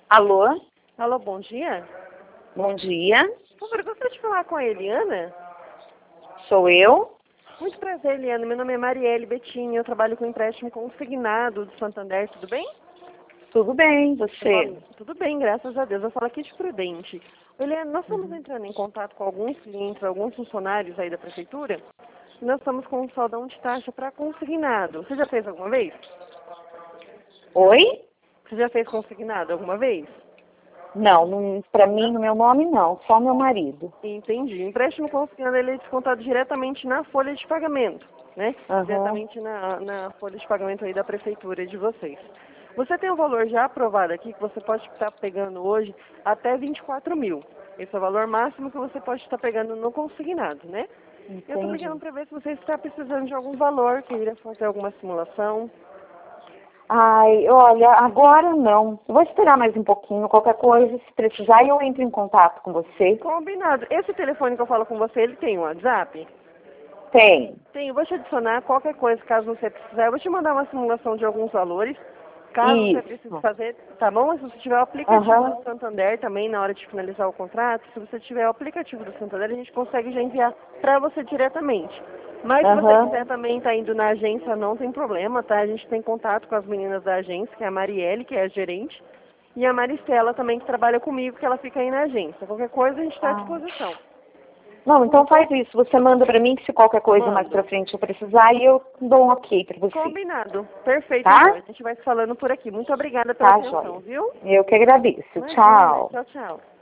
Alô, Alô, bom dia. bom dia. Por favor, eu gostaria de falar com a Eliana. Sou eu. Muito prazer, Eliana. Meu nome é Marielle Betinho. Eu trabalho com empréstimo consignado do Santander. Tudo bem? Tudo bem, Eu você? falo, tudo bem, graças a Deus. Eu falo aqui de Prudente. Eliana, nós estamos entrando em contato com alguns clientes, alguns funcionários aí da prefeitura. E nós estamos com um saldão de taxa para consignado. Você já fez alguma vez? Oi? Você já fez consignado alguma vez? Não, para mim, no meu nome não, só meu marido. Entendi. O empréstimo consignado ele é descontado diretamente na folha de pagamento, né? Aham. Diretamente na folha de pagamento aí da prefeitura de vocês. Você tem um valor já aprovado aqui que você pode estar pegando hoje até 24 mil. Esse é o valor máximo que você pode estar pegando no consignado, né? Eu estou Entendi. ligando para ver se você está precisando de algum valor, queria fazer alguma simulação. Ai, olha, agora não. Eu vou esperar mais um pouquinho, qualquer coisa, se precisar, eu entro em contato com você. Combinado. Esse telefone que eu falo com você, ele tem um WhatsApp? Tem. Sim, eu vou te adicionar qualquer coisa, caso você precisar. Eu vou te mandar uma simulação de alguns valores, caso você precise Isso. fazer, tá bom? Se você tiver o aplicativo Aham. do Santander também, na hora de finalizar o contrato, se você tiver o aplicativo do Santander, a gente consegue já enviar para você diretamente. Mas se você Aham. quiser também estar indo na agência, não tem problema, tá? A gente tem contato com as meninas da agência, que é a Marielle, que é a gerente, e a Maristela também, que trabalha comigo, que ela fica aí na agência. Qualquer coisa, a gente está à disposição. Não, então faz isso. Você manda pra mim que se qualquer coisa mais pra Mando. frente eu precisar, e eu dou um ok pra você. Combinado. Perfeito, Tá? então. A gente vai se falando por aqui. Muito obrigada pela Tá, atenção, joia. viu? Eu que agradeço. Imagina. Tchau. Tchau, tchau.